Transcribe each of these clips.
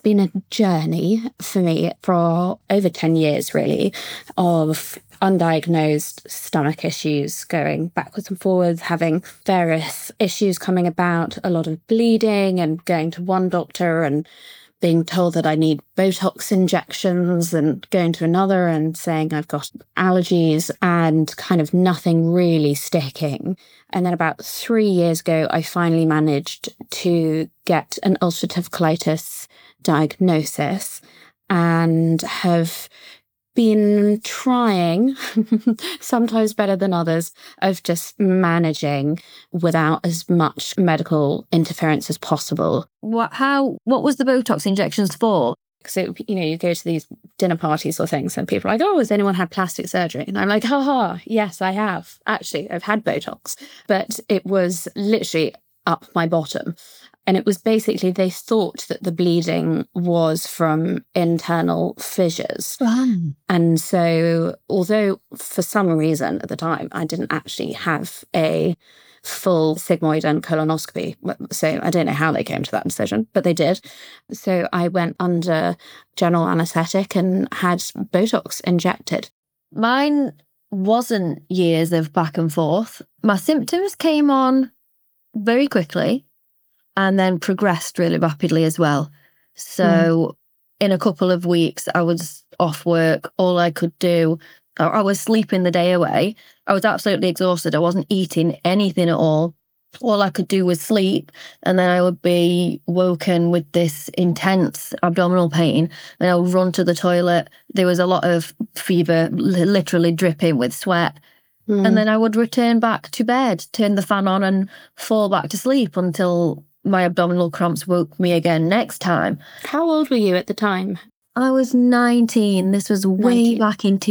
been a journey for me for over 10 years, really, of undiagnosed stomach issues going backwards and forwards, having various issues coming about, a lot of bleeding and going to one doctor and being told that I need Botox injections and going to another and saying I've got allergies and kind of nothing really sticking. And then about 3 years ago, I finally managed to get an ulcerative colitis diagnosis and have been trying, sometimes better than others, of just managing without as much medical interference as possible. What was the Botox injections for? So, you go to these dinner parties or things and people are like, oh, has anyone had plastic surgery? And I'm like, haha, yes, I have. Actually, I've had Botox. But it was literally up my bottom. And it was basically, they thought that the bleeding was from internal fissures. And so, although for some reason at the time, I didn't actually have a full sigmoid and colonoscopy. So I don't know how they came to that decision, but they did. So I went under general anaesthetic and had Botox injected. Mine wasn't years of back and forth. My symptoms came on very quickly and then progressed really rapidly as well. So in a couple of weeks, I was off work. All I could do, I was sleeping the day away. I was absolutely exhausted. I wasn't eating anything at all. All I could do was sleep. And then I would be woken with this intense abdominal pain. And I would run to the toilet. There was a lot of fever, literally dripping with sweat. And then I would return back to bed, turn the fan on and fall back to sleep until my abdominal cramps woke me again next time. How old were you at the time? I was 19. This was way back in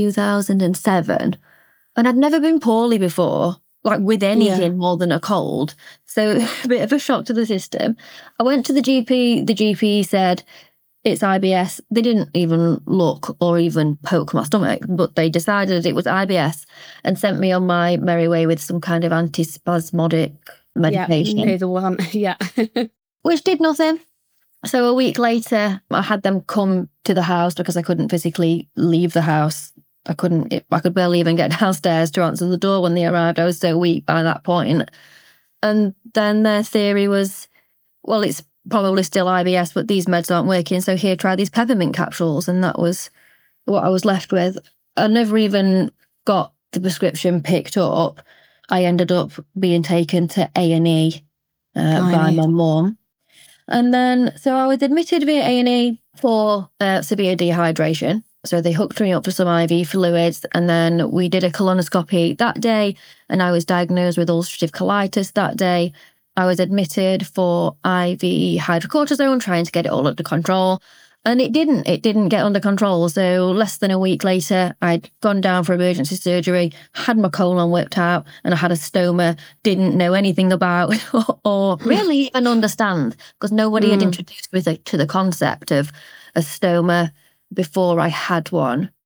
2007. And I'd never been poorly before, like with anything more than a cold. So a bit of a shock to the system. I went to the GP. The GP said, it's IBS. They didn't even look or even poke my stomach, but they decided it was IBS and sent me on my merry way with some kind of antispasmodic medication. Yeah, the one, yeah. Which did nothing. So a week later, I had them come to the house because I couldn't physically leave the house. I could barely even get downstairs to answer the door when they arrived. I was so weak by that point. And then their theory was, well, it's probably still IBS, but these meds aren't working. So here, try these peppermint capsules. And that was what I was left with. I never even got the prescription picked up. I ended up being taken to A&E by my mum. And then, so I was admitted via A&E for severe dehydration. So they hooked me up for some IV fluids, and then we did a colonoscopy that day, and I was diagnosed with ulcerative colitis that day. I was admitted for IV hydrocortisone, trying to get it all under control. And it didn't get under control. So less than a week later, I'd gone down for emergency surgery, had my colon whipped out, and I had a stoma, didn't know anything about or really even understand, because nobody had introduced me to the concept of a stoma before I had one.